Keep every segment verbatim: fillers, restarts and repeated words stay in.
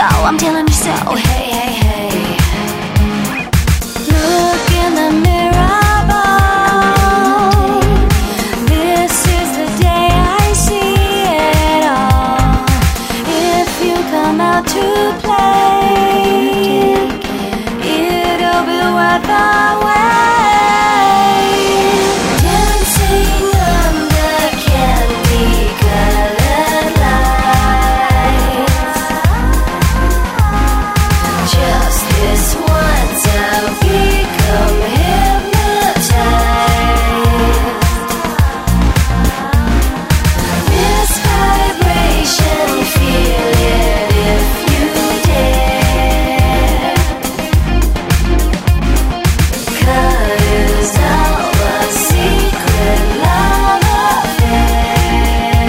go, I'm telling you so. Hey, hey, hey. Look in the mirror, boy. This is the day I see it all. If you come out to play, it'll be worth the wait. Dancing under candy-colored lights. Just this once I'll become hypnotized. This vibration, feel it if you dare. 'Cause our secret love affair.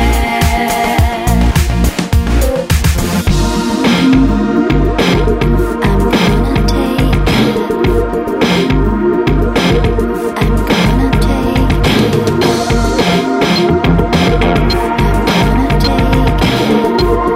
I'm gonna take it. I'm gonna take it. I'm gonna take it.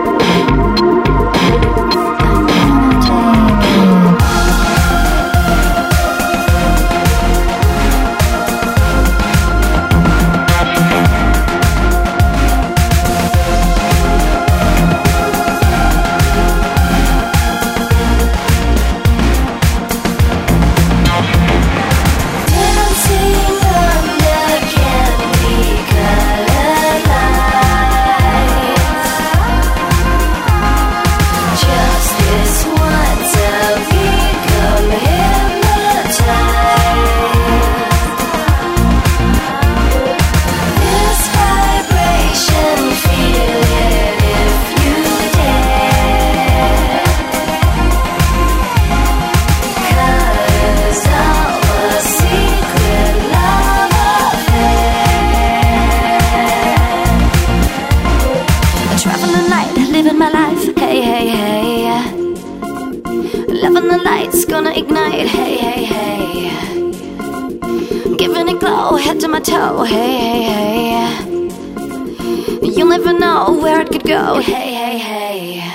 Dancing under candy-colored lights. Just this once I'll become hypnotized. This vibration, feel it if you dare. 'Cause our secret love affair. Traveling the night, living my life. Hey, hey, hey. Loving the lights, gonna ignite. Hey, hey, hey. Giving it glow, head to my toe. Hey, hey, hey. You'll never know where it could go. Hey, hey, hey.